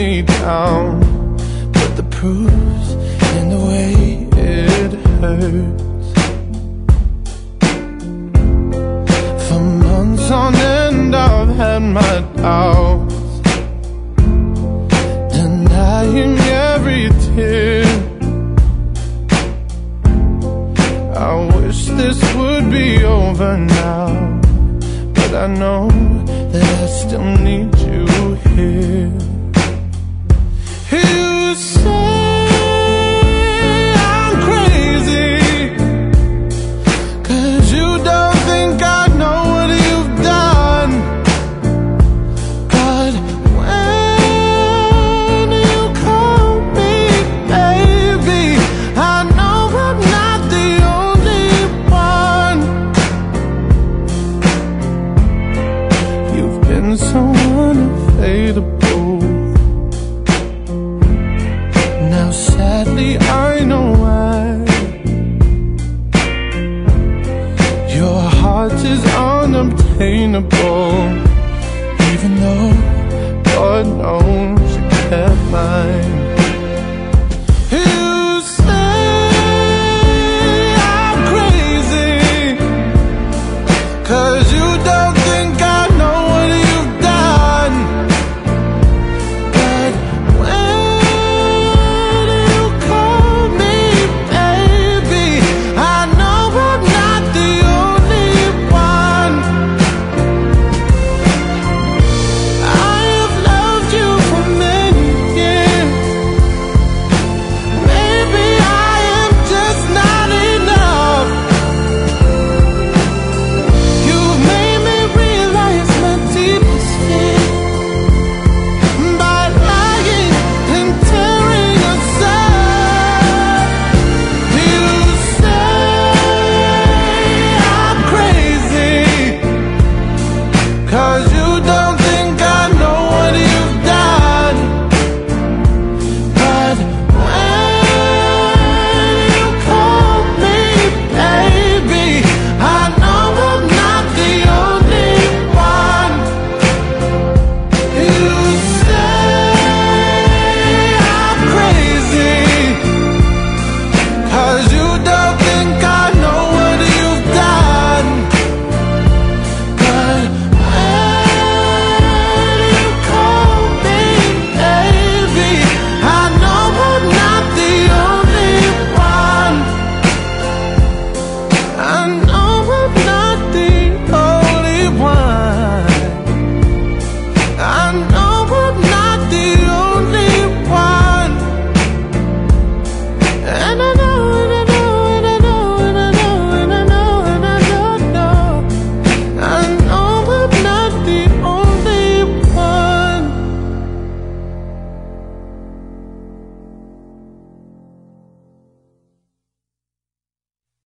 me down, but the proof's in the way it hurts. For months on end I've had my doubts, denying every tear. I wish this would be over now, but I know that I still need you here. You say I'm crazy, 'cause you don't think I know what you've done. But when you call me baby, I know I'm not the only one. You've been so unavailable. Now sadly I know why. Your heart is unobtainable, even though God knows you kept mine.